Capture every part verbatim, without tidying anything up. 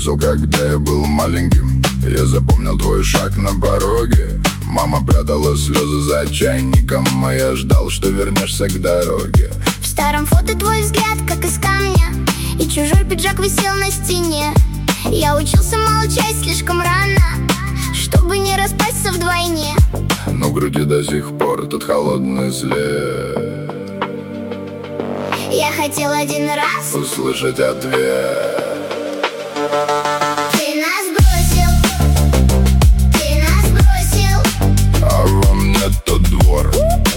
бросил, когда я был маленьким. Я запомнил твой шаг на пороге. Мама прятала слезы за чайником, а я ждал, что вернешься к дороге. В старом фото твой взгляд, как из камня, и чужой пиджак висел на стене. Я учился молчать слишком рано, чтобы не распасться вдвойне. Но в груди до сих пор тот холодный след. Я хотел один раз услышать ответ. Ты нас бросил, ты нас бросил, а во мне тот двор.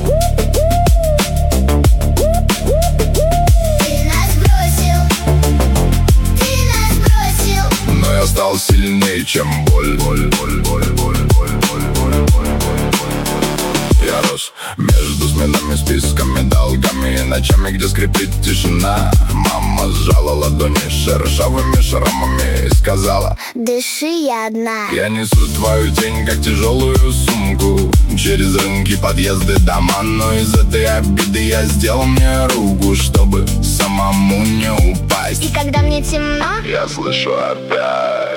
Ты нас бросил, ты нас бросил, но я стал сильнее, чем боль. Боль, боль, боль, боль, боль, боль, боль, боль, боль, боль. Я рос между сменами, списками, долгами и ночами, где скрипит тишина. Мама сжала ладони шершавыми шрамами и сказала: дыши, я одна. Я несу твою тень, как тяжелую сумку, через рынки, подъезды, дома. Но из этой обиды я сделал мне руку, чтобы самому не упасть. И когда мне темно, я слышу опять,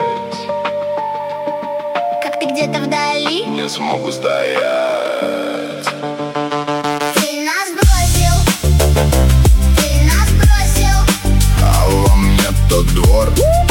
как ты где-то вдали, не смогу стоять. Ты нас бросил, ты нас бросил, а во мне тот двор.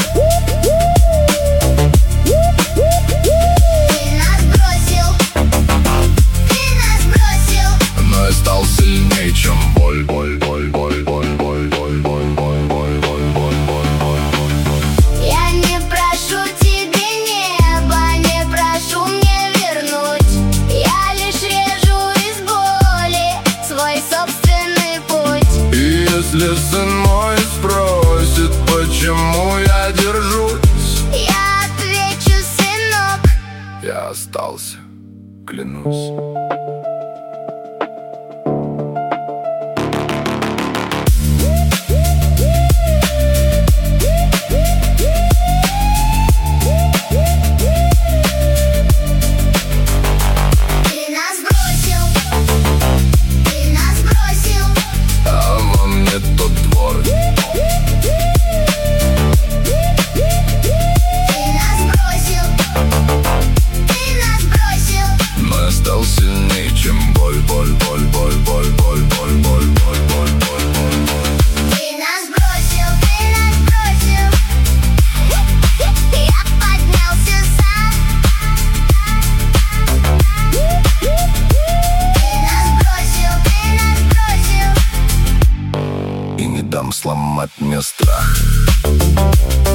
Ты нас бросил, ты нас бросил, но я стал сильнее, чем боль. Боль, боль, боль, боль, боль, боль, боль, боль, боль, боль, боль, боль, боль, боль. Я не прошу тебе неба, не прошу мне вернуть. Я лишь режу из боли свой собственный путь. И если сын мой спросит, почему я держусь, я отвечу: сынок, я остался, клянусь. Сильнее, чем боль, боль, боль, боль, боль, боль, боль, боль, боль, боль, боль, боль, боль. Ты нас бросил, ты нас бросил. Я поднялся сам. Ты нас бросил, ты нас бросил. И не дам сломать мне страх.